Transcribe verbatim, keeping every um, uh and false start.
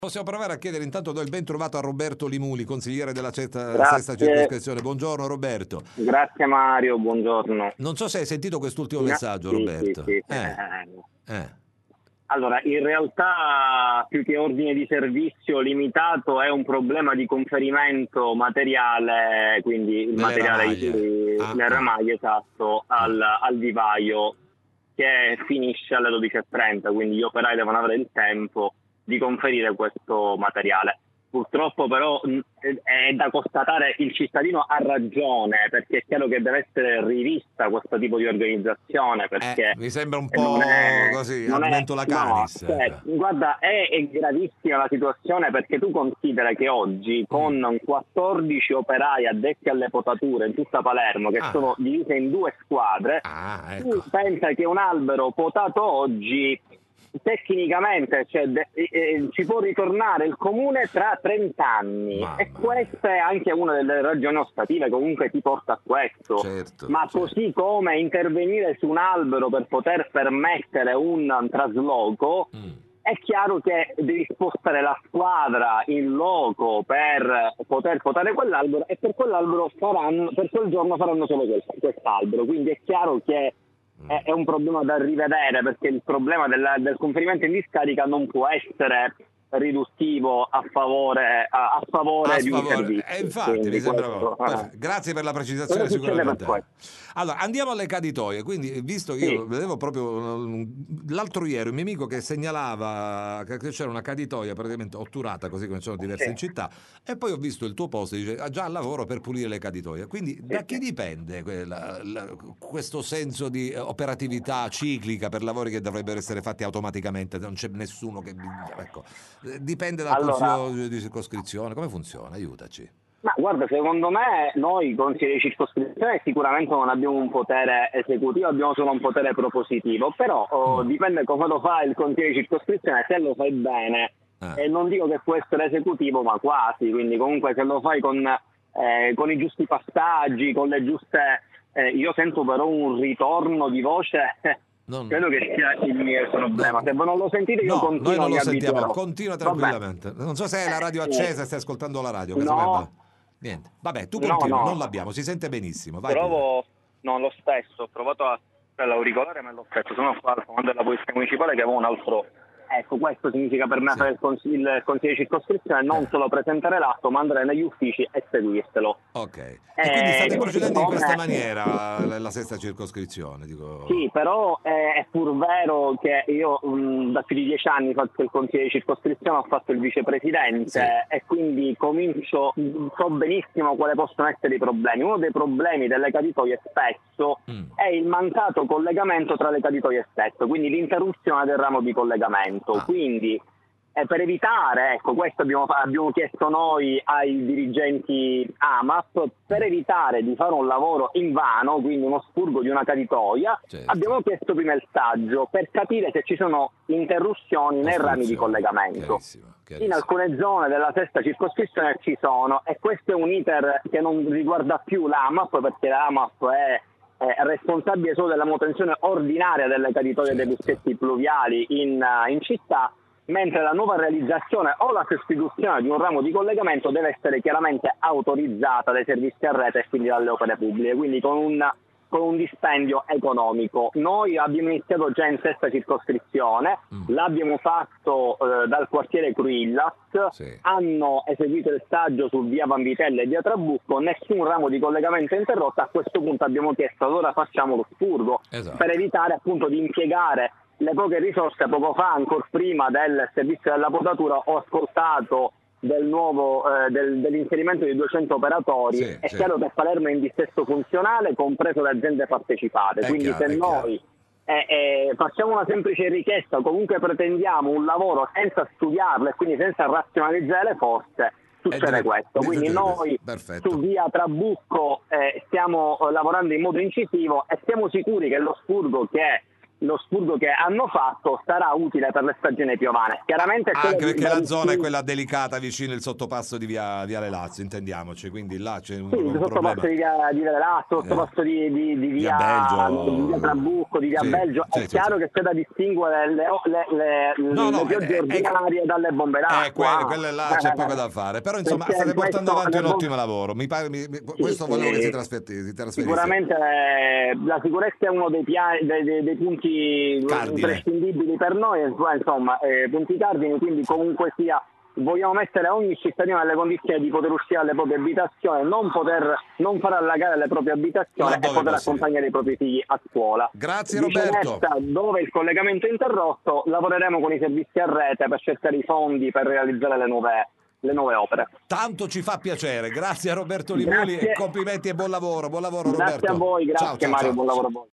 Possiamo provare a chiedere, intanto do il ben trovato a Roberto Limuli, consigliere della sesta, sesta Grazie, circoscrizione. Buongiorno Roberto. grazie Mario, buongiorno. Non so se hai sentito quest'ultimo In- messaggio, Sì, sì, Roberto. sì, sì. Eh, Eh, eh. Allora, in realtà più che ordine di servizio limitato è un problema di conferimento materiale, quindi il Delle materiale ramaglie. eh, Ah, le ah, ramaglie, esatto, ah. al, al vivaio che finisce alle dodici e trenta, quindi gli operai devono avere il tempo di conferire questo materiale. Purtroppo però mh, è da constatare, il cittadino ha ragione, perché è chiaro che deve essere rivista questo tipo di organizzazione, Eh, perché mi sembra un non po' è, così, non ad è mentula no, canis. cioè, guarda, è, è gravissima la situazione, perché tu considera che oggi con Mm. quattordici operai addetti alle potature in tutta Palermo, che Ah. sono divise in due squadre, Ah, tu ecco. pensa che un albero potato oggi tecnicamente, cioè, de- eh, ci può ritornare il comune tra trenta anni, Mamma e mia. questa è anche una delle ragioni ostative comunque ti porta a questo. Certo, Ma certo. così come intervenire su un albero per poter permettere un trasloco, Mm. è chiaro che devi spostare la squadra in loco per poter potare quell'albero, e per quell'albero faranno, per quel giorno faranno solo quel- quest'albero. Quindi è chiaro che è, è un problema da rivedere, perché il problema della- del conferimento in discarica non può essere riduttivo a favore, a, a favore A di un sfavore. servizio. E infatti Quindi mi sembra questo, eh. grazie per la Cosa precisazione succede per sicuramente. questo? Allora andiamo alle caditoie, quindi visto che Sì. io vedevo proprio l'altro ieri un mio amico che segnalava che c'era una caditoia praticamente otturata, così come sono diverse Sì. in città, e poi ho visto il tuo post e dice ha già lavoro per pulire le caditoie, quindi da Sì, chi sì. dipende quella- la- questo senso di operatività ciclica per lavori che dovrebbero essere fatti automaticamente, non c'è nessuno che ecco, dipende dal Allora, consiglio di circoscrizione, come funziona? Aiutaci. ma guarda, secondo me noi consiglieri di circoscrizione sicuramente non abbiamo un potere esecutivo, abbiamo solo un potere propositivo, però oh, Mm. dipende come lo fa il consigliere di circoscrizione. Se lo fai bene, Ah. e non dico che può essere esecutivo, ma quasi, quindi comunque se lo fai con, eh, con i giusti passaggi, con le giuste... eh, io sento però un ritorno di voce... Non- Credo che sia il mio problema. No. Se voi non lo sentite, io No, continuo, noi non lo mi sentiamo, abituerò. continua Vabbè. tranquillamente. Non so se hai la radio accesa e stai ascoltando la radio, casomai No, va- niente. Vabbè, tu no, continua, non no. l'abbiamo, si sente benissimo, vai pure. Provo, no, lo stesso. Ho provato a per l'auricolare, ma è lo stesso. Sono qua al comando della polizia municipale che avevo un altro. Ecco, questo significa per me Sì. fare il, consig- il consiglio di circoscrizione, non Eh. solo presentare l'atto, ma andare negli uffici e seguirselo. Ok. E Eh, quindi state così procedendo in questa come- maniera la, la sesta circoscrizione, dico. Sì, però eh, è pur vero che io mh, da più di dieci anni faccio il consiglio di circoscrizione, ho fatto il vicepresidente, Sì. e quindi comincio, mh, so benissimo quali possono essere i problemi. Uno dei problemi delle caditoie spesso Mm. è il mancato collegamento tra le caditoie stesse, quindi l'interruzione del ramo di collegamento. Ah. Quindi eh, per evitare, ecco, questo abbiamo, fa- abbiamo chiesto noi ai dirigenti A M A P, per evitare di fare un lavoro invano, quindi uno spurgo di una caditoia, Certo. abbiamo chiesto prima il saggio per capire se ci sono interruzioni nei rami di Ostruzione. collegamento. Chiarissimo, In chiarissimo. alcune zone della sesta circoscrizione ci sono, e questo è un iter che non riguarda più l'A M A P, perché l'A M A P è è responsabile solo della manutenzione ordinaria delle caditoie dei Certo. buschetti pluviali in, in città, mentre la nuova realizzazione o la sostituzione di un ramo di collegamento deve essere chiaramente autorizzata dai servizi a rete e quindi dalle opere pubbliche, quindi con un, con un dispendio economico. Noi abbiamo iniziato già in sesta circoscrizione, Mm. l'abbiamo fatto eh, dal quartiere Cruillas, Sì. hanno eseguito il saggio su via Vanvitella e via Trabucco, nessun ramo di collegamento è interrotto. A questo punto abbiamo chiesto allora facciamo lo spurgo, Esatto. per evitare appunto di impiegare le poche risorse. Poco fa, ancora prima del servizio della potatura, ho ascoltato del nuovo eh, del, dell'inserimento di duecento operatori. Sì, è sì. chiaro che Palermo è in dissesto funzionale, compreso le aziende partecipate, È quindi chiaro, se è noi eh, eh, facciamo una semplice richiesta, comunque pretendiamo un lavoro senza studiarlo e quindi senza razionalizzare le forze, succede dire- questo. di- Quindi succede noi questo. Perfetto. su via Trabucco eh, stiamo eh, lavorando in modo incisivo, e siamo sicuri che lo spurgo che lo spurgo che hanno fatto sarà utile per le stagioni piovane. Chiaramente anche perché la zona è quella delicata vicino il sottopasso di via Viale Lazio, intendiamoci, quindi là c'è un, sì, un il sottopasso problema. di via di Viale Lazio, il sottopasso di, di, di via, Belgio, di via Trabucco, di via sì, Belgio. sì, È sì, chiaro sì. che c'è da distinguere le, le, le, No, no, le piogge è- è- ordinarie dalle bombe d'acqua. Eh, quelle, quelle là c'è poco da fare, però insomma Perché state portando questo- avanti le un bombe- ottimo lavoro. Mi pare, mi- mi- Sì, questo volevo che si sì. trasferisse. Si trasferisse. Sicuramente eh, la sicurezza è uno dei, pia- dei, dei- dei punti Cardine. imprescindibili per noi, insomma, eh, punti cardini, quindi comunque sia vogliamo mettere ogni cittadino nelle condizioni di poter uscire dalle proprie abitazioni, non poter non far allagare le proprie abitazioni Laddove e poter possibile. accompagnare i propri figli a scuola. Grazie, Vicenza, Roberto. dove il collegamento è interrotto, lavoreremo con i servizi a rete per cercare i fondi per realizzare le nuove le nuove opere. Tanto ci fa piacere. Grazie a Roberto Limuli Grazie. e complimenti e buon lavoro. Buon lavoro, Grazie Roberto. a voi, grazie Ciao, ciao, Mario, ciao. buon lavoro a voi.